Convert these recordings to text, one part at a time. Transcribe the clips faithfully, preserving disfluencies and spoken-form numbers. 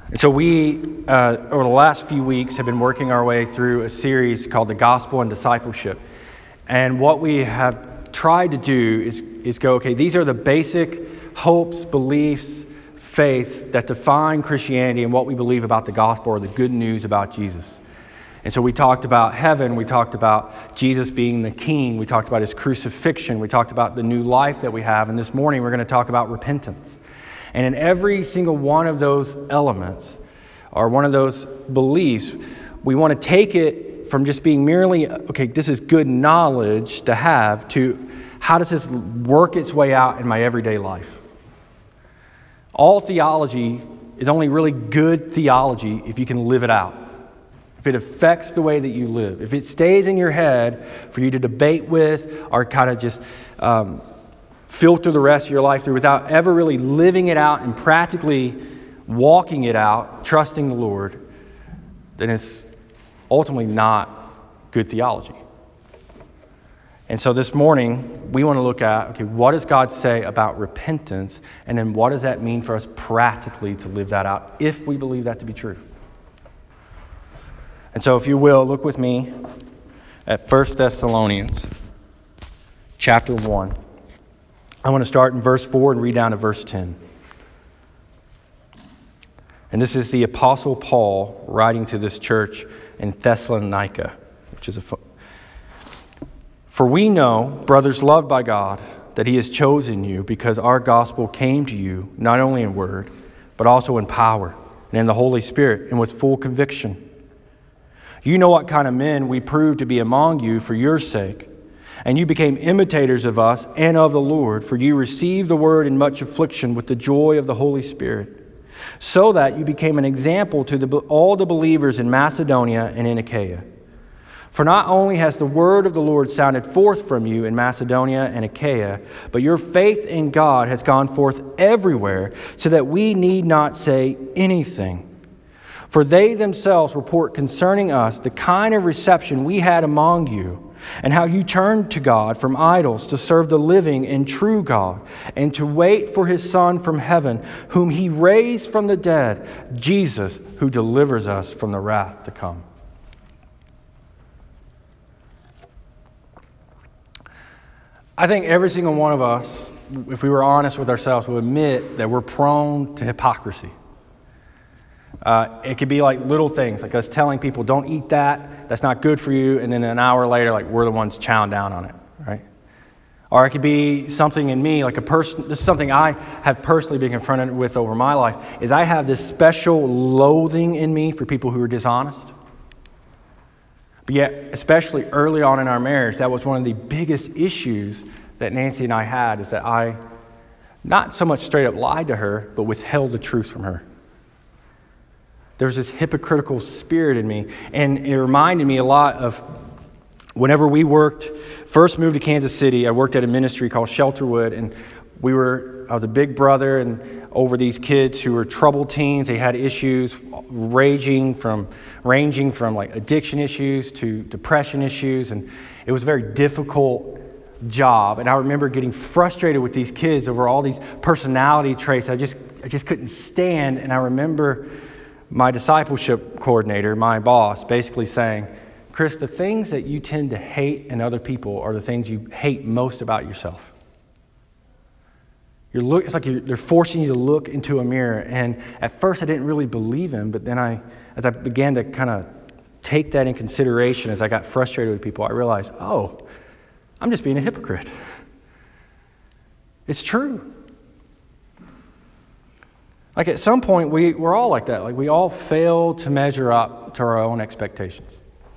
And so we, uh, over the last few weeks, have been working our way through a series called The Gospel and Discipleship. And what we have tried to do is, is go, okay, these are the basic hopes, beliefs, faiths that define Christianity and what we believe about the gospel or the good news about Jesus. And so we talked about heaven, we talked about Jesus being the king, we talked about his crucifixion, we talked about the new life that we have, and this morning we're going to talk about repentance. And in every single one of those elements, or one of those beliefs, we want to take it from just being merely, okay, this is good knowledge to have, to how does this work its way out in my everyday life? All theology is only really good theology if you can live it out. If it affects the way that you live. If it stays in your head for you to debate with or kind of just um, filter the rest of your life through without ever really living it out and practically walking it out, trusting the Lord, then it's ultimately not good theology. And so this morning, we want to look at, okay, what does God say about repentance? And then what does that mean for us practically to live that out if we believe that to be true? And so if you will, look with me at First Thessalonians chapter one. I want to start in verse four and read down to verse ten. And this is the Apostle Paul writing to this church in Thessalonica, which is a... Fo- For we know, brothers loved by God, that he has chosen you because our gospel came to you not only in word, but also in power and in the Holy Spirit and with full conviction. You know what kind of men we proved to be among you for your sake, and you became imitators of us and of the Lord, for you received the word in much affliction with the joy of the Holy Spirit, so that you became an example to the, all the believers in Macedonia and in Achaia. For not only has the word of the Lord sounded forth from you in Macedonia and Achaia, but your faith in God has gone forth everywhere, so that we need not say anything. For they themselves report concerning us the kind of reception we had among you, and how you turned to God from idols to serve the living and true God, and to wait for his Son from heaven, whom he raised from the dead, Jesus, who delivers us from the wrath to come. I think every single one of us, if we were honest with ourselves, would admit that we're prone to hypocrisy. Uh, it could be like little things, like us telling people, don't eat that, that's not good for you, and then an hour later, like we're the ones chowing down on it, right? Or it could be something in me, like a person, this is something I have personally been confronted with over my life, is I have this special loathing in me for people who are dishonest. But yet, especially early on in our marriage, that was one of the biggest issues that Nancy and I had, is that I not so much straight up lied to her, but withheld the truth from her. There was this hypocritical spirit in me, and it reminded me a lot of whenever we worked, first moved to Kansas City. I worked at a ministry called Shelterwood, and we were, I was a big brother, and over these kids who were troubled teens. They had issues raging from, ranging from like addiction issues to depression issues, and it was a very difficult job. And I remember getting frustrated with these kids over all these personality traits I just I just couldn't stand. And I remember my discipleship coordinator, my boss, basically saying, Chris, the things that you tend to hate in other people are the things you hate most about yourself. You're look, it's like you're, they're forcing you to look into a mirror. And at first I didn't really believe him, but then I, as I began to kind of take that in consideration, as I got frustrated with people, I realized, oh, I'm just being a hypocrite. It's true. Like at some point, we, we're all like that. Like we all fail to measure up to our own expectations.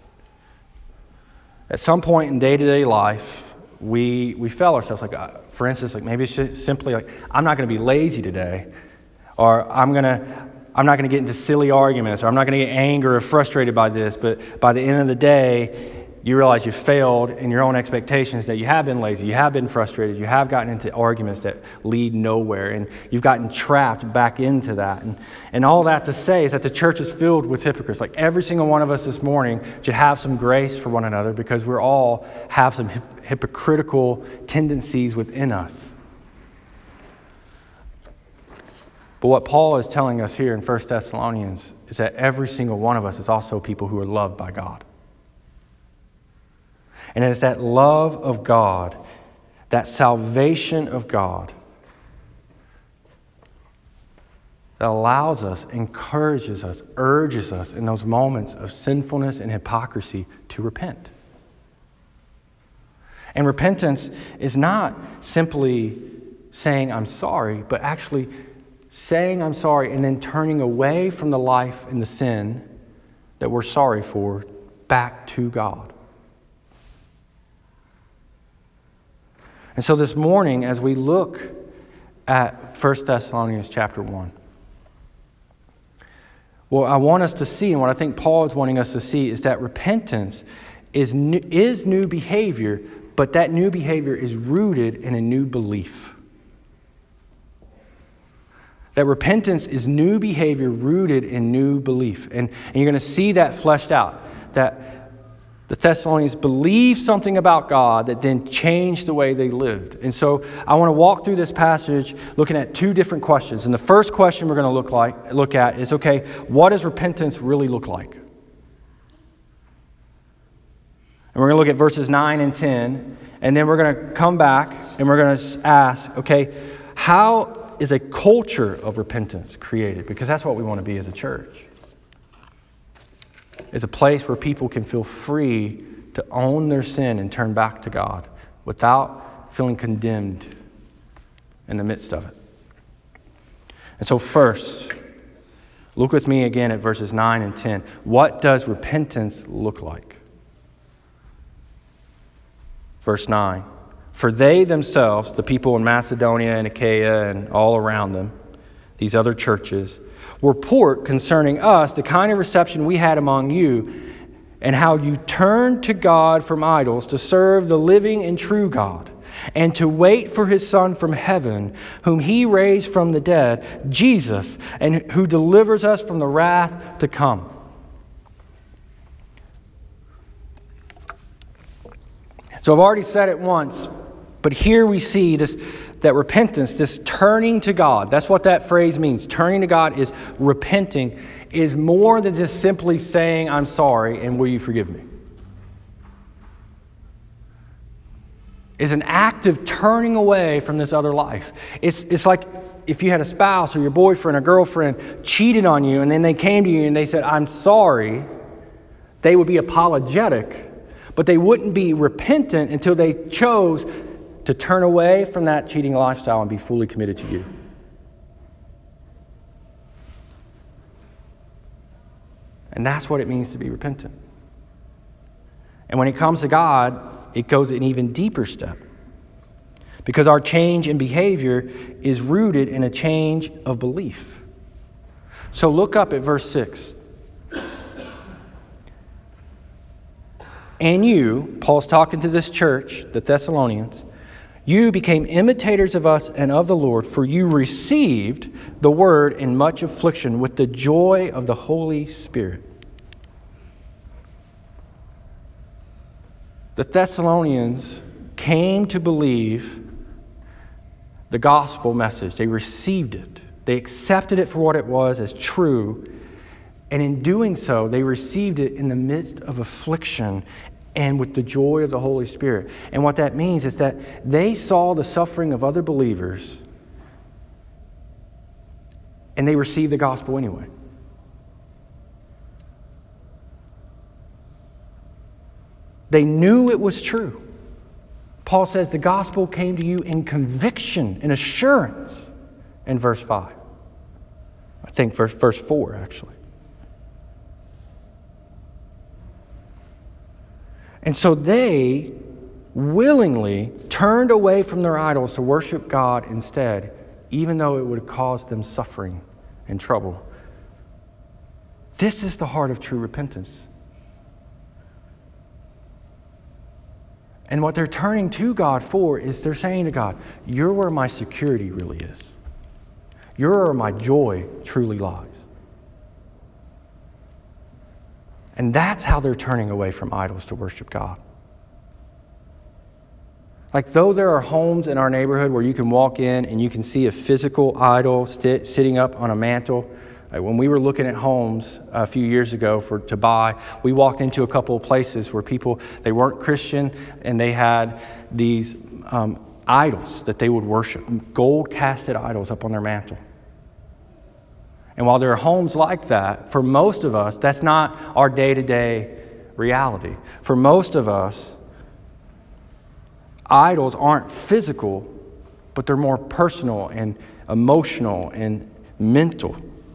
At some point in day-to-day life, we we fail ourselves. Like, uh, for instance, like maybe it's just simply like, I'm not going to be lazy today, or I'm gonna I'm not going to get into silly arguments, or I'm not going to get angry or frustrated by this. But by the end of the day, you realize you failed in your own expectations, that you have been lazy, you have been frustrated, you have gotten into arguments that lead nowhere, and you've gotten trapped back into that. And, and all that to say is that the church is filled with hypocrites. Like every single one of us this morning should have some grace for one another, because we all have some hip- hypocritical tendencies within us. But what Paul is telling us here in First Thessalonians is that every single one of us is also people who are loved by God. And it's that love of God, that salvation of God, that allows us, encourages us, urges us in those moments of sinfulness and hypocrisy to repent. And repentance is not simply saying I'm sorry, but actually saying I'm sorry and then turning away from the life and the sin that we're sorry for back to God. And so this morning, as we look at First Thessalonians chapter one, what I want us to see, and what I think Paul is wanting us to see, is that repentance is new, is new behavior, but that new behavior is rooted in a new belief. That repentance is new behavior rooted in new belief. And, and you're going to see that fleshed out. That the Thessalonians believed something about God that then changed the way they lived. And so I want to walk through this passage looking at two different questions. And the first question we're going to look like look at is, okay, what does repentance really look like? And we're going to look at verses nine and ten. And then we're going to come back and we're going to ask, okay, how is a culture of repentance created? Because that's what we want to be as a church. It's a place where people can feel free to own their sin and turn back to God without feeling condemned in the midst of it. And so first, look with me again at verses nine and ten. What does repentance look like? Verse nine. For they themselves, the people in Macedonia and Achaia and all around them, these other churches, report concerning us the kind of reception we had among you and how you turned to God from idols to serve the living and true God and to wait for his Son from heaven, whom he raised from the dead, Jesus, and who delivers us from the wrath to come. So I've already said it once, but here we see this, that repentance, this turning to God, that's what that phrase means. Turning to God is repenting, is more than just simply saying, I'm sorry, and will you forgive me? Is an act of turning away from this other life. It's, it's like if you had a spouse or your boyfriend or girlfriend cheated on you and then they came to you and they said, I'm sorry, they would be apologetic, but they wouldn't be repentant until they chose to turn away from that cheating lifestyle and be fully committed to you. And that's what it means to be repentant. And when it comes to God, it goes an even deeper step. Because our change in behavior is rooted in a change of belief. So look up at verse six. And you, Paul's talking to this church, the Thessalonians, you became imitators of us and of the Lord, for you received the word in much affliction with the joy of the Holy Spirit. The Thessalonians came to believe the gospel message. They received it. They accepted it for what it was as true. And in doing so, they received it in the midst of affliction and with the joy of the Holy Spirit. And what that means is that they saw the suffering of other believers and they received the gospel anyway. They knew it was true. Paul says the gospel came to you in conviction and assurance in verse five. I think verse, verse four, actually. And so they willingly turned away from their idols to worship God instead, even though it would have caused them suffering and trouble. This is the heart of true repentance. And what they're turning to God for is they're saying to God, you're where my security really is. You're where my joy truly lies. And that's how they're turning away from idols to worship God. Like, though there are homes in our neighborhood where you can walk in and you can see a physical idol st- sitting up on a mantle. Like when we were looking at homes a few years ago for to buy, we walked into a couple of places where people, they weren't Christian, and they had these um, idols that they would worship, gold-casted idols up on their mantle. And while there are homes like that, for most of us, that's not our day-to-day reality. For most of us, idols aren't physical, but they're more personal and emotional and mental.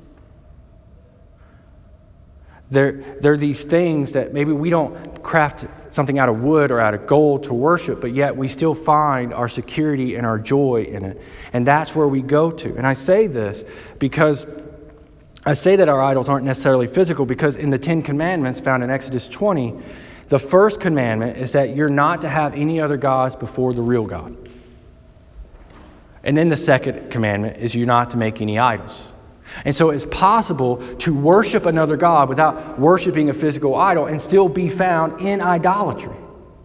They're, they're these things that maybe we don't craft something out of wood or out of gold to worship, but yet we still find our security and our joy in it. And that's where we go to. And I say this because I say that our idols aren't necessarily physical, because in the Ten Commandments found in Exodus twenty, the first commandment is that you're not to have any other gods before the real God. And then the second commandment is you're not to make any idols. And so it's possible to worship another God without worshiping a physical idol and still be found in idolatry.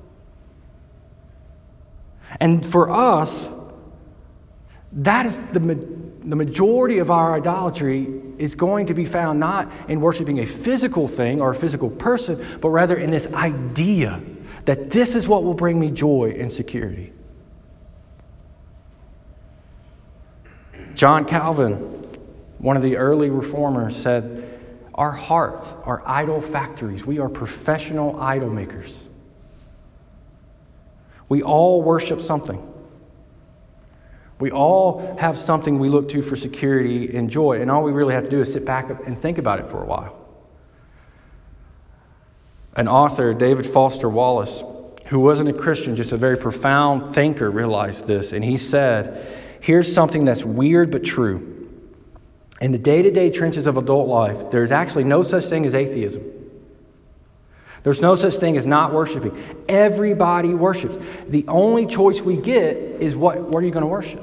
And for us, that is the, the majority of our idolatry is going to be found not in worshiping a physical thing or a physical person, but rather in this idea that this is what will bring me joy and security. John Calvin, one of the early reformers, said, our hearts are idol factories. We are professional idol makers. We all worship something. We all have something we look to for security and joy, and all we really have to do is sit back and think about it for a while. An author, David Foster Wallace, who wasn't a Christian, just a very profound thinker, realized this, and he said, here's something that's weird but true. In the day-to-day trenches of adult life, there's actually no such thing as atheism. There's no such thing as not worshiping. Everybody worships. The only choice we get is what, what are you going to worship?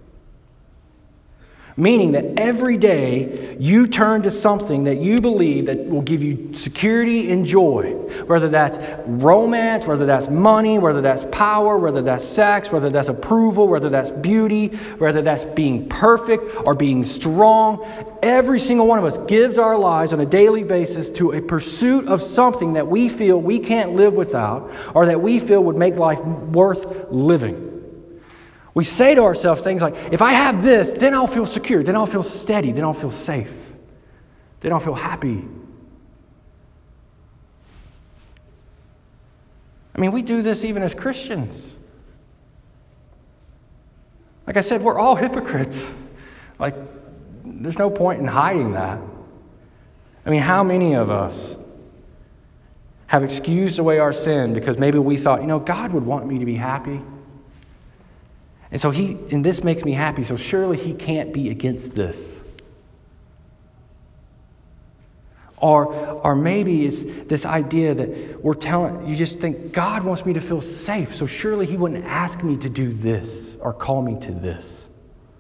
Meaning that every day you turn to something that you believe that will give you security and joy. Whether that's romance, whether that's money, whether that's power, whether that's sex, whether that's approval, whether that's beauty, whether that's being perfect or being strong. Every single one of us gives our lives on a daily basis to a pursuit of something that we feel we can't live without, or that we feel would make life worth living. We say to ourselves things like, if I have this, then I'll feel secure, then I'll feel steady, then I'll feel safe, then I'll feel happy. I mean, we do this even as Christians. Like I said, we're all hypocrites. Like, there's no point in hiding that. I mean, how many of us have excused away our sin because maybe we thought, you know, God would want me to be happy. And so he, and this makes me happy, so surely he can't be against this. Or, or maybe it's this idea that we're telling, you just think, God wants me to feel safe, so surely he wouldn't ask me to do this or call me to this.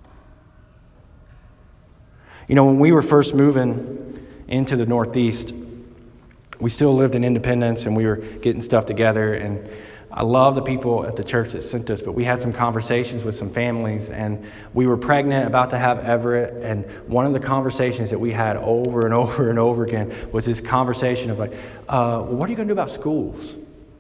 You know, when we were first moving into the Northeast, we still lived in Independence and we were getting stuff together, and I love the people at the church that sent us, but we had some conversations with some families, and we were pregnant, about to have Everett, and one of the conversations that we had over and over and over again was this conversation of like, uh, well, what are you going to do about schools?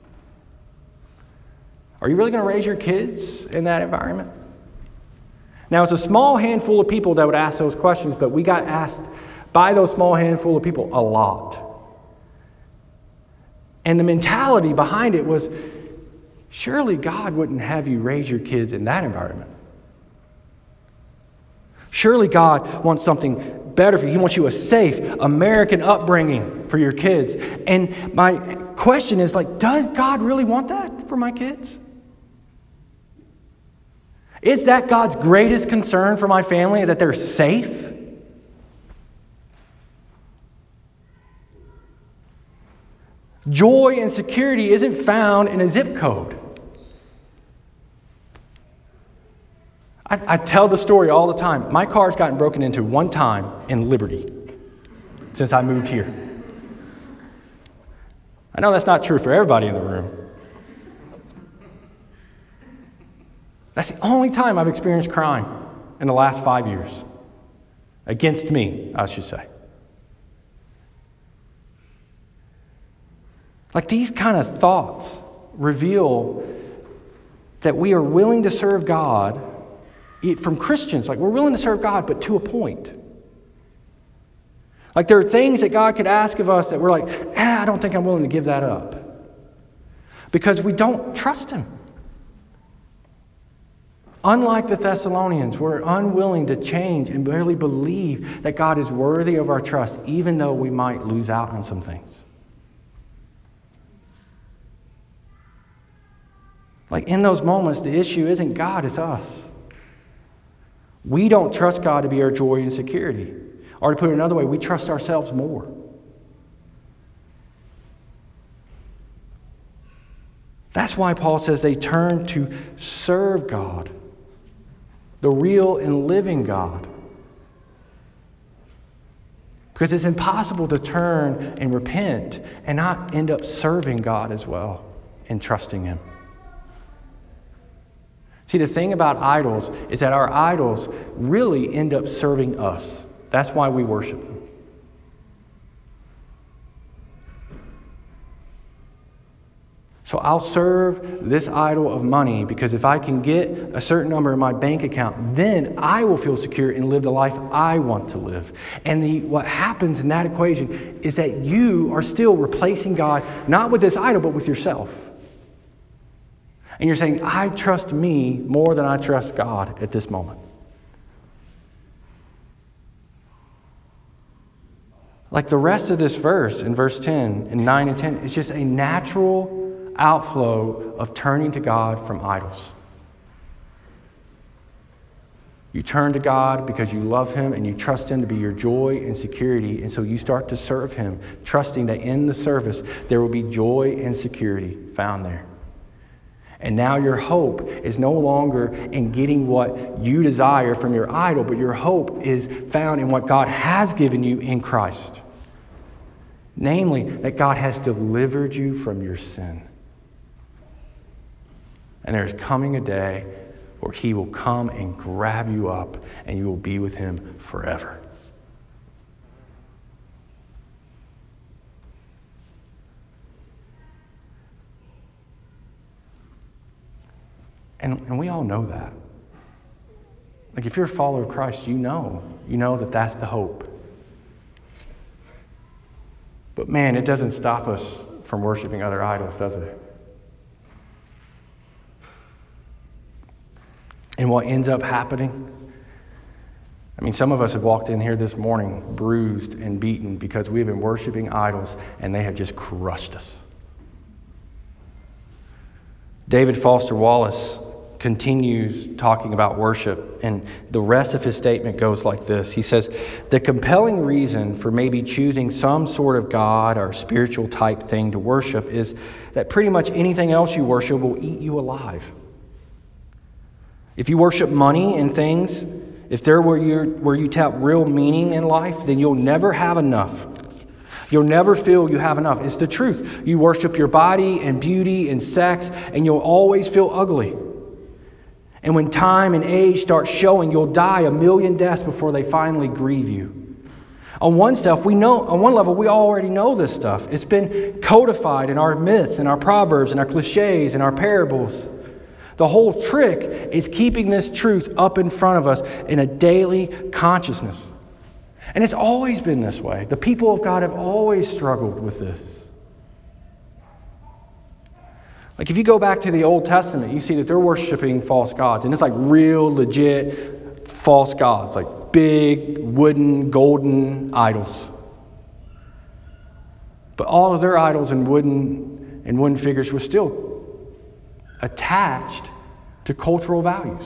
Are you really going to raise your kids in that environment? Now, it's a small handful of people that would ask those questions, but we got asked by those small handful of people a lot. And the mentality behind it was, surely God wouldn't have you raise your kids in that environment. Surely God wants something better for you. He wants you a safe American upbringing for your kids. And my question is, like, does God really want that for my kids? Is that God's greatest concern for my family, that they're safe? Joy and security isn't found in a zip code. I, I tell the story all the time. My car's gotten broken into one time in Liberty since I moved here. I know that's not true for everybody in the room. That's the only time I've experienced crime in the last five years. Against me, I should say. Like these kind of thoughts reveal that we are willing to serve God from Christians. Like we're willing to serve God, but to a point. Like there are things that God could ask of us that we're like, ah, I don't think I'm willing to give that up. Because we don't trust Him. Unlike the Thessalonians, we're unwilling to change and really believe that God is worthy of our trust, even though we might lose out on some things. Like in those moments, the issue isn't God, it's us. We don't trust God to be our joy and security. Or to put it another way, we trust ourselves more. That's why Paul says they turn to serve God, the real and living God. Because it's impossible to turn and repent and not end up serving God as well and trusting Him. See, the thing about idols is that our idols really end up serving us. That's why we worship them. So I'll serve this idol of money because if I can get a certain number in my bank account, then I will feel secure and live the life I want to live. And the what happens in that equation is that you are still replacing God, not with this idol, but with yourself. And you're saying, I trust me more than I trust God at this moment. Like the rest of this verse in verse ten and nine and ten, it's just a natural outflow of turning to God from idols. You turn to God because you love Him and you trust Him to be your joy and security. And so you start to serve Him, trusting that in the service there will be joy and security found there. And now your hope is no longer in getting what you desire from your idol, but your hope is found in what God has given you in Christ. Namely, that God has delivered you from your sin. And there's coming a day where He will come and grab you up and you will be with Him forever. And, and we all know that. Like if you're a follower of Christ, you know. You know that that's the hope. But man, it doesn't stop us from worshiping other idols, does it? And what ends up happening? I mean, some of us have walked in here this morning bruised and beaten because we have been worshiping idols and they have just crushed us. David Foster Wallace continues talking about worship, and the rest of his statement goes like this. He says, the compelling reason for maybe choosing some sort of God or spiritual type thing to worship is that pretty much anything else you worship will eat you alive. If you worship money and things, if they're where, you're, where you tap real meaning in life, then you'll never have enough. You'll never feel you have enough. It's the truth. You worship your body and beauty and sex, and you'll always feel ugly. And when time and age start showing, you'll die a million deaths before they finally grieve you. On one stuff, we know, on one level, we already know this stuff. It's been codified in our myths and our proverbs and our cliches and our parables. The whole trick is keeping this truth up in front of us in a daily consciousness. And it's always been this way. The people of God have always struggled with this. Like if you go back to the Old Testament, you see that they're worshiping false gods. And it's like real, legit false gods. Like big, wooden, golden idols. But all of their idols and wooden and wooden figures were still attached to cultural values.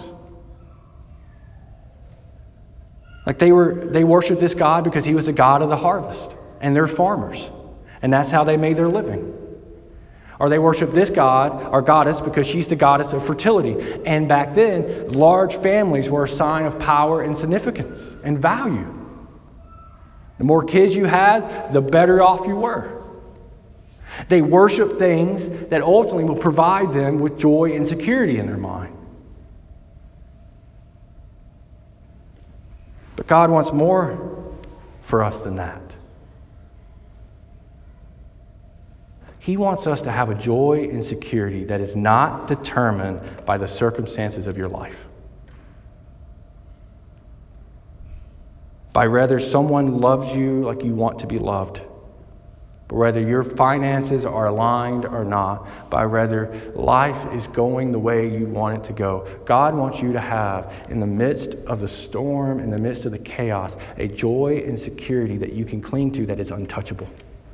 Like they were, they worshiped this God because he was the God of the harvest. And they're farmers. And that's how they made their living. Or they worship this god or goddess because she's the goddess of fertility. And back then, large families were a sign of power and significance and value. The more kids you had, the better off you were. They worship things that ultimately will provide them with joy and security in their mind. But God wants more for us than that. He wants us to have a joy and security that is not determined by the circumstances of your life. By rather someone loves you like you want to be loved. But whether your finances are aligned or not, by whether life is going the way you want it to go. God wants you to have, in the midst of the storm, in the midst of the chaos, a joy and security that you can cling to that is untouchable.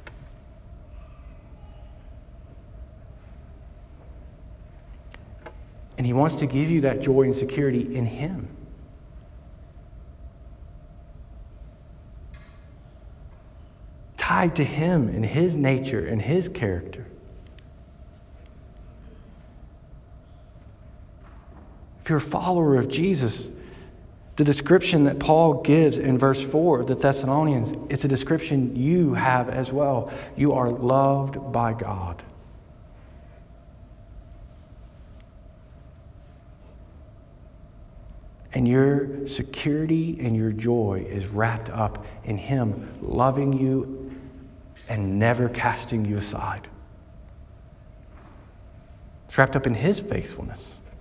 And He wants to give you that joy and security in Him. Tied to Him and His nature and His character. If you're a follower of Jesus, the description that Paul gives in verse four of the Thessalonians is a description you have as well. You are loved by God. And your security and your joy is wrapped up in Him loving you and never casting you aside. It's wrapped up in His faithfulness.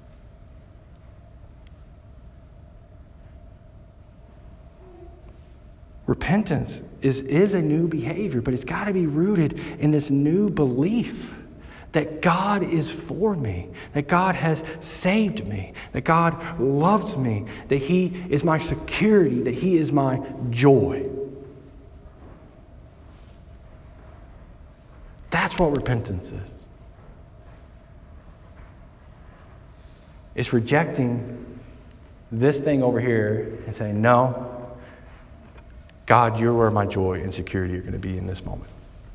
Repentance is, is a new behavior, but it's got to be rooted in this new belief that God is for me, that God has saved me, that God loves me, that He is my security, that He is my joy. That's what repentance is. It's rejecting this thing over here and saying, no, God, you're where my joy and security are going to be in this moment.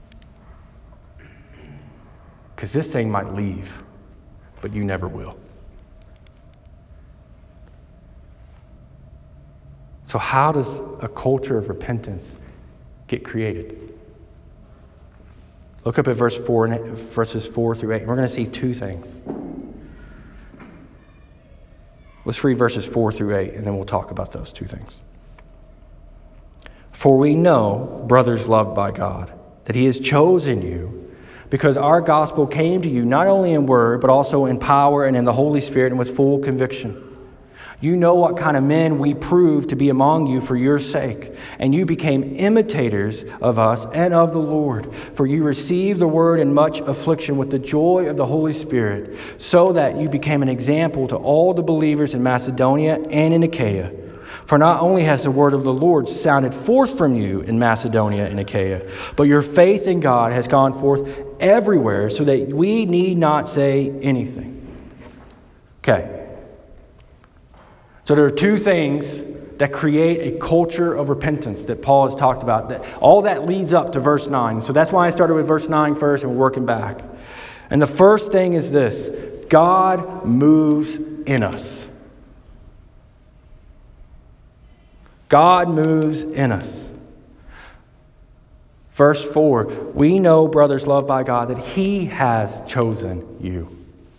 Because this thing might leave, but you never will. So how does a culture of repentance get created? Look up at verse four, verses four through eight. We're going to see two things. Let's read verses four through eight, and then we'll talk about those two things. For we know, brothers loved by God, that He has chosen you, because our gospel came to you not only in word, but also in power and in the Holy Spirit and with full conviction. You know what kind of men we proved to be among you for your sake, and you became imitators of us and of the Lord. For you received the word in much affliction with the joy of the Holy Spirit, so that you became an example to all the believers in Macedonia and in Achaia. For not only has the word of the Lord sounded forth from you in Macedonia and Achaia, but your faith in God has gone forth everywhere, so that we need not say anything. Okay. So there are two things that create a culture of repentance that Paul has talked about. That all that leads up to verse nine. So that's why I started with verse nine first and we're working back. And the first thing is this: God moves in us. God moves in us. Verse four, we know, brothers loved by God, that He has chosen you.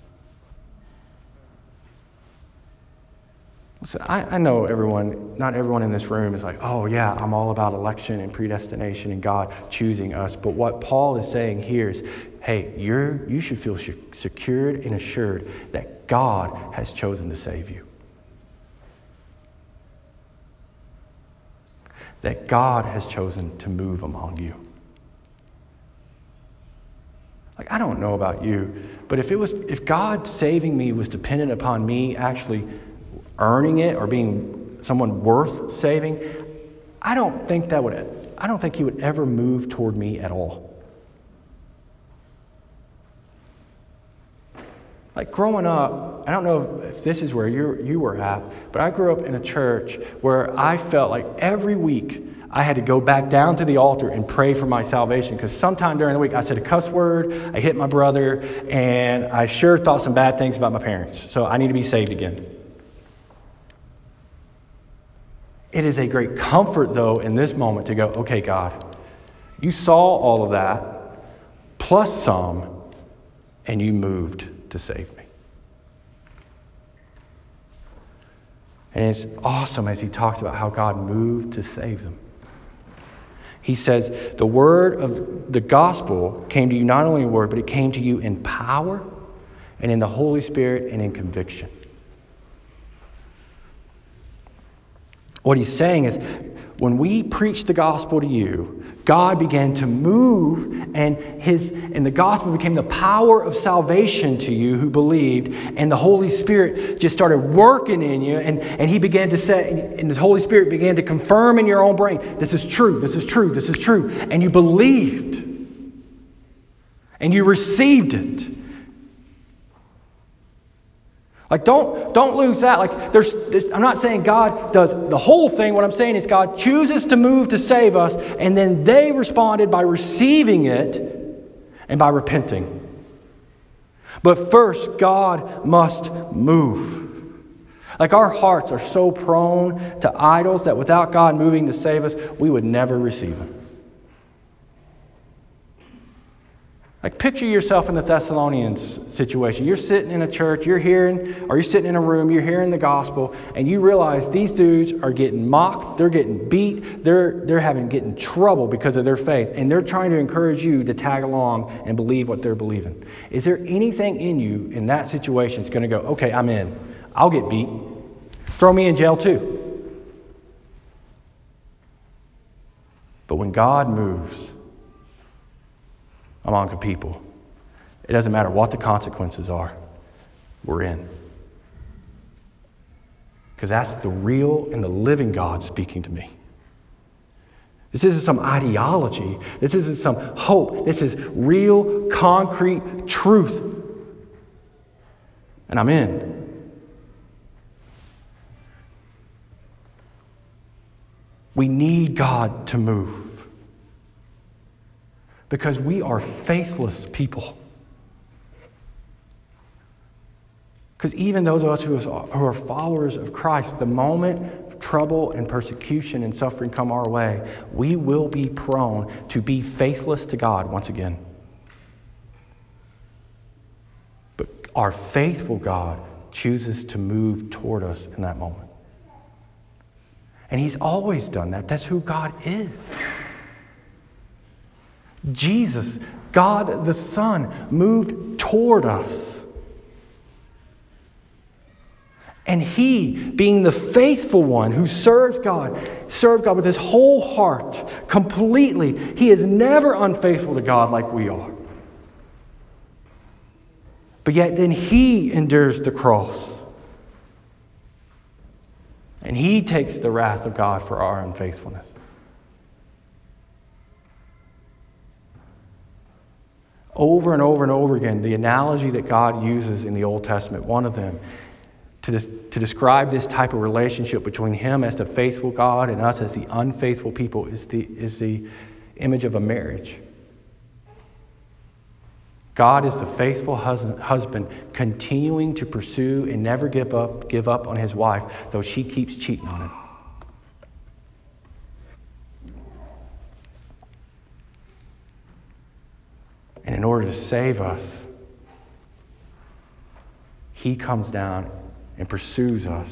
Listen, I, I know everyone, not everyone in this room is like, oh yeah, I'm all about election and predestination and God choosing us. But what Paul is saying here is, hey, you're, you should feel secured and assured that God has chosen to save you. That God has chosen to move among you. Like, I don't know about you, but if it was, if God saving me was dependent upon me actually earning it or being someone worth saving, I don't think that would, I don't think He would ever move toward me at all. Like growing up, I don't know if this is where you you were at, but I grew up in a church where I felt like every week I had to go back down to the altar and pray for my salvation, because sometime during the week I said a cuss word, I hit my brother, and I sure thought some bad things about my parents. So I need to be saved again. It is a great comfort, though, in this moment to go, okay, God, you saw all of that, plus some, and you moved to save me. And it's awesome as he talks about how God moved to save them. He says, the word of the gospel came to you not only in word, but it came to you in power and in the Holy Spirit and in conviction. What he's saying is, when we preach the gospel to you, God began to move, and his and the gospel became the power of salvation to you who believed, and the Holy Spirit just started working in you, and, and he began to say, and the Holy Spirit began to confirm in your own brain, this is true, this is true, this is true. And you believed. And you received it. Like, don't, don't lose that. Like, there's, there's, I'm not saying God does the whole thing. What I'm saying is God chooses to move to save us, and then they responded by receiving it and by repenting. But first, God must move. Like, our hearts are so prone to idols that without God moving to save us, we would never receive Him. Like, picture yourself in the Thessalonians situation. You're sitting in a church, you're hearing, or you're sitting in a room, you're hearing the gospel, and you realize these dudes are getting mocked, they're getting beat, they're they're having getting trouble because of their faith, and they're trying to encourage you to tag along and believe what they're believing. Is there anything in you in that situation that's going to go, okay, I'm in, I'll get beat, throw me in jail too? But when God moves among the people, it doesn't matter what the consequences are, we're in. Because that's the real and the living God speaking to me. This isn't some ideology. This isn't some hope. This is real, concrete truth. And I'm in. We need God to move. Because we are faithless people. Because even those of us who are followers of Christ, the moment trouble and persecution and suffering come our way, we will be prone to be faithless to God once again. But our faithful God chooses to move toward us in that moment. And He's always done that. That's who God is. Jesus, God the Son, moved toward us. And He, being the faithful one who serves God, served God with his whole heart, completely. He is never unfaithful to God like we are. But yet then He endures the cross. And He takes the wrath of God for our unfaithfulness. Over and over and over again, the analogy that God uses in the Old Testament, one of them, to, this, to describe this type of relationship between Him as the faithful God and us as the unfaithful people, is the, is the image of a marriage. God is the faithful husband, husband continuing to pursue and never give up, give up on his wife, though she keeps cheating on him. And in order to save us, He comes down and pursues us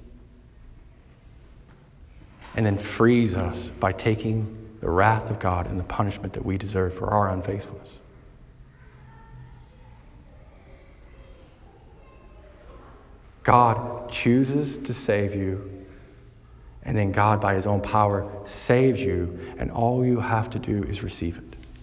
and then frees us by taking the wrath of God and the punishment that we deserve for our unfaithfulness. God chooses to save you, and then God, by His own power, saves you, and all you have to do is receive it.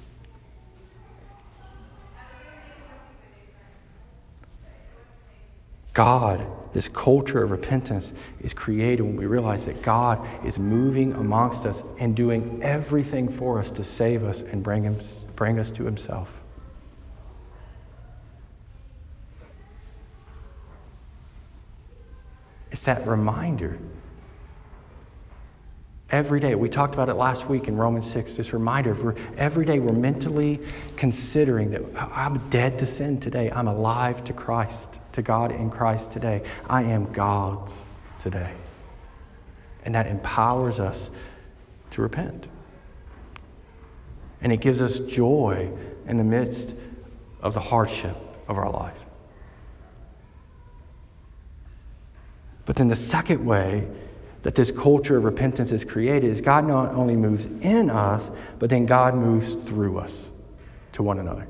God, this culture of repentance, is created when we realize that God is moving amongst us and doing everything for us to save us and bring, him, bring us to Himself. It's that reminder. Every day, we talked about it last week in Romans six, this reminder of we're, every day we're mentally considering that I'm dead to sin today. I'm alive to Christ, to God in Christ today. I am God's today. And that empowers us to repent. And it gives us joy in the midst of the hardship of our life. But then the second way that this culture of repentance is created is God not only moves in us, but then God moves through us to one another.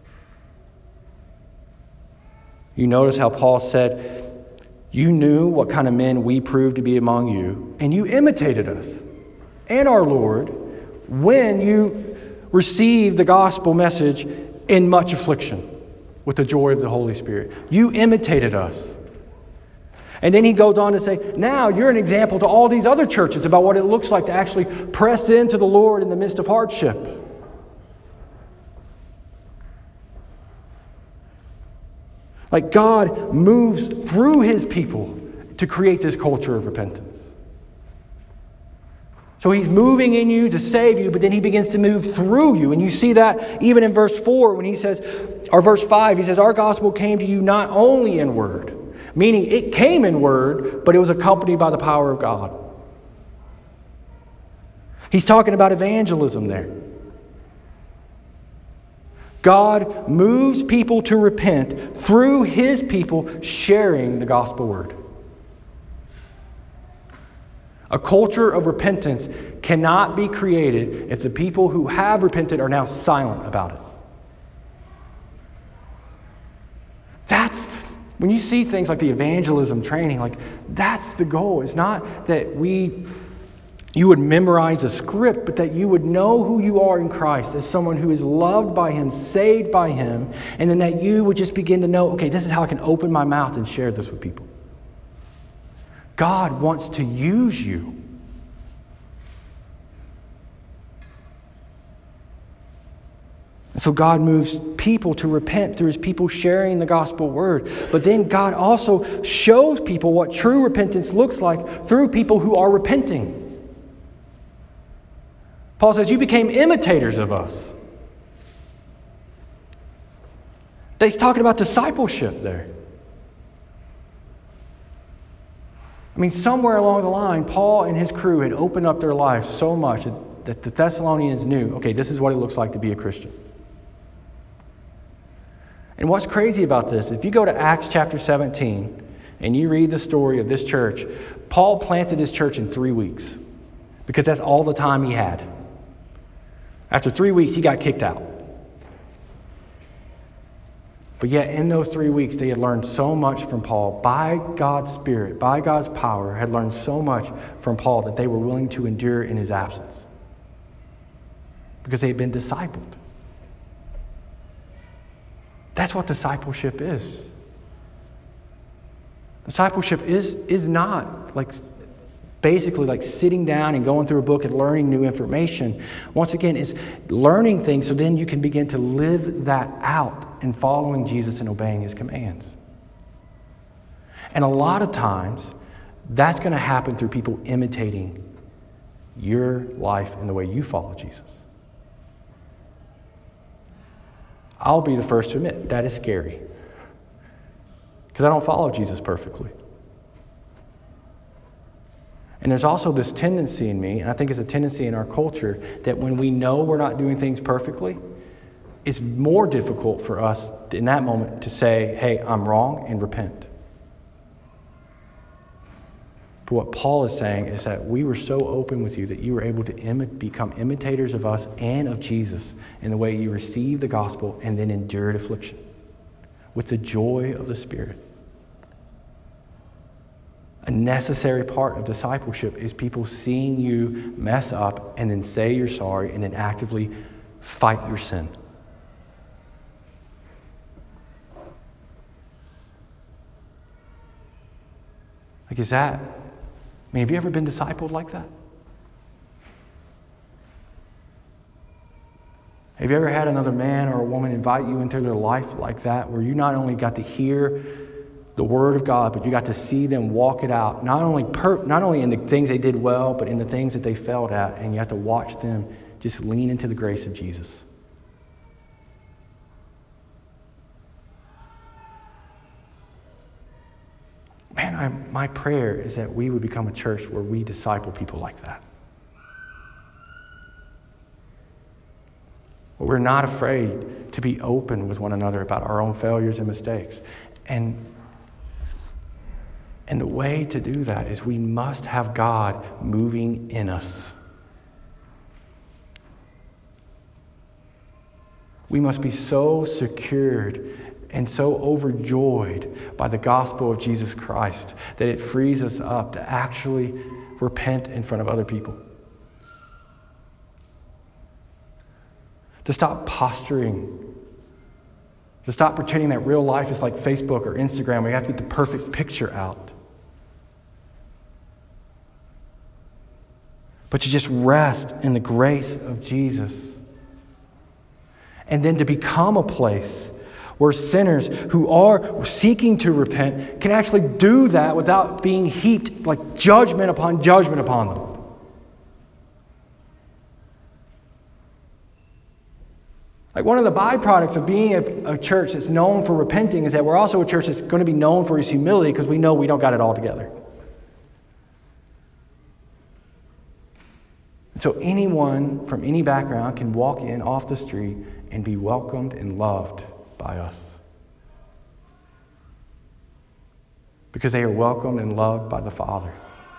You notice how Paul said, you knew what kind of men we proved to be among you, and you imitated us and our Lord when you received the gospel message in much affliction with the joy of the Holy Spirit. You imitated us. And then he goes on to say, now you're an example to all these other churches about what it looks like to actually press into the Lord in the midst of hardship. Like God moves through his people to create this culture of repentance. So he's moving in you to save you, but then he begins to move through you. And you see that even in verse four when he says, or verse five, he says, our gospel came to you not only in word, meaning it came in word, but it was accompanied by the power of God. He's talking about evangelism there. God moves people to repent through his people sharing the gospel word. A culture of repentance cannot be created if the people who have repented are now silent about it. That's when you see things like the evangelism training, like that's the goal. It's not that we you would memorize a script, but that you would know who you are in Christ as someone who is loved by him, saved by him, and then that you would just begin to know, okay, this is how I can open my mouth and share this with people. God wants to use you. And so God moves people to repent through his people sharing the gospel word. But then God also shows people what true repentance looks like through people who are repenting. Paul says, you became imitators of us. He's talking about discipleship there. I mean, somewhere along the line, Paul and his crew had opened up their lives so much that the Thessalonians knew, okay, this is what it looks like to be a Christian. And what's crazy about this, if you go to Acts chapter seventeen and you read the story of this church, Paul planted this church in three weeks because that's all the time he had. After three weeks, he got kicked out. But yet in those three weeks, they had learned so much from Paul. By God's Spirit, by God's power, had learned so much from Paul that they were willing to endure in his absence. Because they had been discipled. That's what discipleship is. Discipleship is, is not like basically like sitting down and going through a book and learning new information. Once again, it's learning things so then you can begin to live that out in following Jesus and obeying his commands. And a lot of times, that's going to happen through people imitating your life and the way you follow Jesus. I'll be the first to admit that is scary. Because I don't follow Jesus perfectly. And there's also this tendency in me, and I think it's a tendency in our culture, that when we know we're not doing things perfectly, it's more difficult for us in that moment to say, hey, I'm wrong, and repent. But what Paul is saying is that we were so open with you that you were able to imi- become imitators of us and of Jesus in the way you received the gospel and then endured affliction with the joy of the Spirit. A necessary part of discipleship is people seeing you mess up and then say you're sorry and then actively fight your sin. Like, is that, I mean, have you ever been discipled like that? Have you ever had another man or a woman invite you into their life like that, where you not only got to hear the Word of God, but you got to see them walk it out, not only per, not only in the things they did well, but in the things that they failed at, and you have to watch them just lean into the grace of Jesus. Man, I, my prayer is that we would become a church where we disciple people like that. Where we're not afraid to be open with one another about our own failures and mistakes. And And the way to do that is we must have God moving in us. We must be so secured and so overjoyed by the gospel of Jesus Christ that it frees us up to actually repent in front of other people. To stop posturing. To stop pretending that real life is like Facebook or Instagram where you have to get the perfect picture out. But to just rest in the grace of Jesus. And then to become a place where sinners who are seeking to repent can actually do that without being heaped like judgment upon judgment upon them. Like one of the byproducts of being a, a church that's known for repenting is that we're also a church that's going to be known for its humility because we know we don't got it all together. So anyone from any background can walk in off the street and be welcomed and loved by us. Because they are welcomed and loved by the Father.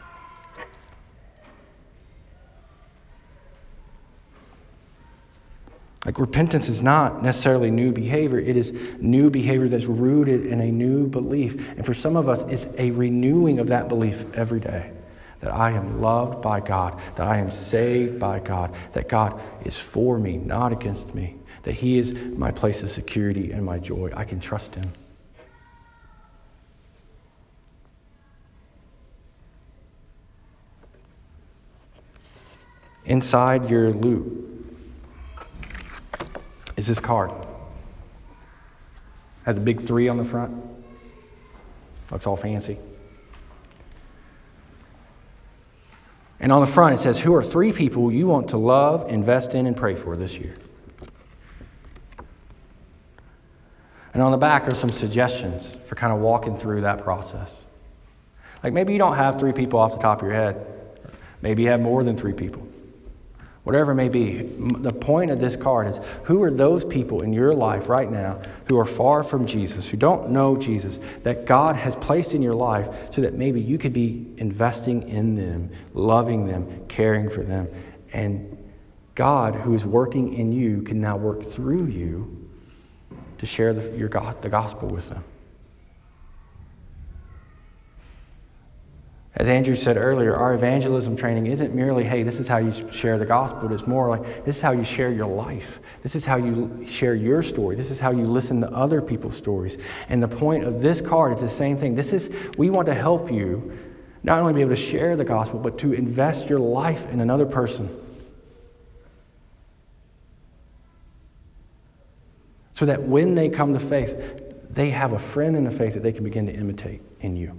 Like repentance is not necessarily new behavior. It is new behavior that's rooted in a new belief. And for some of us, it's a renewing of that belief every day. That I am loved by God, that I am saved by God, that God is for me, not against me, that He is my place of security and my joy. I can trust Him. Inside your loop is this card. Has a big three on the front. Looks all fancy. And on the front it says, who are three people you want to love, invest in, and pray for this year? And on the back are some suggestions for kind of walking through that process. Like maybe you don't have three people off the top of your head. Maybe you have more than three people. Whatever it may be, the point of this card is who are those people in your life right now who are far from Jesus, who don't know Jesus, that God has placed in your life so that maybe you could be investing in them, loving them, caring for them. And God, who is working in you, can now work through you to share the, your, the gospel with them. As Andrew said earlier, our evangelism training isn't merely, hey, this is how you share the gospel. It's more like, this is how you share your life. This is how you share your story. This is how you listen to other people's stories. And the point of this card is the same thing. This is, we want to help you not only be able to share the gospel, but to invest your life in another person. So that when they come to faith, they have a friend in the faith that they can begin to imitate in you.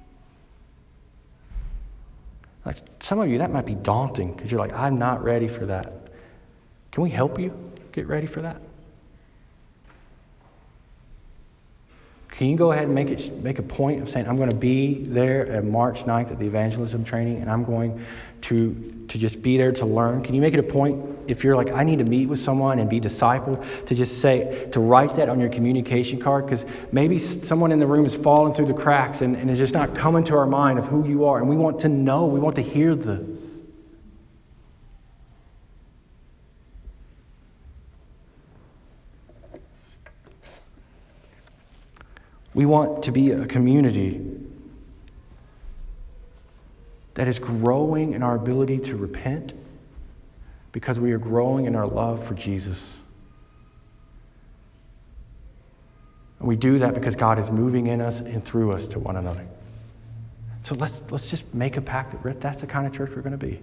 Like some of you, that might be daunting because you're like, I'm not ready for that. Can we help you get ready for that? Can you go ahead and make it make a point of saying, I'm going to be there on March ninth at the evangelism training, and I'm going to, to just be there to learn? Can you make it a point, if you're like, I need to meet with someone and be discipled, to just say, to write that on your communication card? Because maybe someone in the room is falling through the cracks and, and is just not coming to our mind of who you are. And we want to know, we want to hear this. We want to be a community that is growing in our ability to repent because we are growing in our love for Jesus. And we do that because God is moving in us and through us to one another. So let's let's just make a pact that that's the kind of church we're going to be.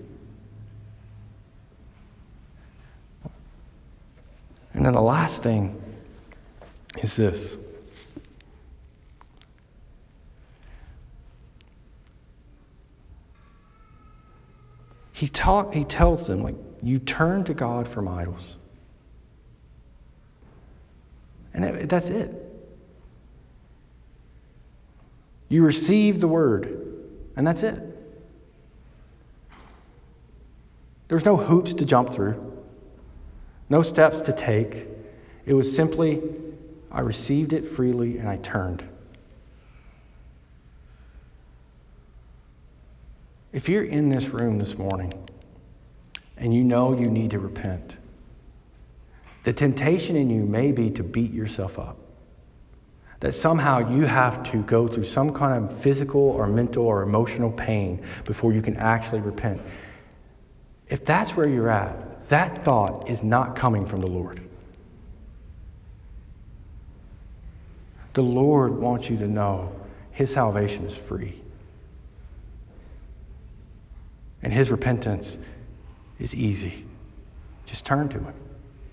And then the last thing is this. He talk, he tells them, like, you turn to God from idols. And that, that's it. You receive the word, and that's it. There's no hoops to jump through, no steps to take. It was simply, I received it freely and I turned. If you're in this room this morning and you know you need to repent, the temptation in you may be to beat yourself up. That somehow you have to go through some kind of physical or mental or emotional pain before you can actually repent. If that's where you're at, that thought is not coming from the Lord. The Lord wants you to know His salvation is free. And His repentance is easy. Just turn to Him.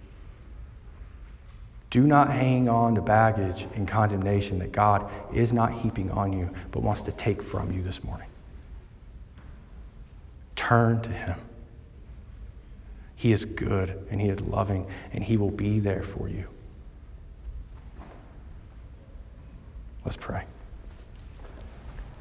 Do not hang on to baggage and condemnation that God is not heaping on you, but wants to take from you this morning. Turn to Him. He is good and He is loving, and He will be there for you. Let's pray.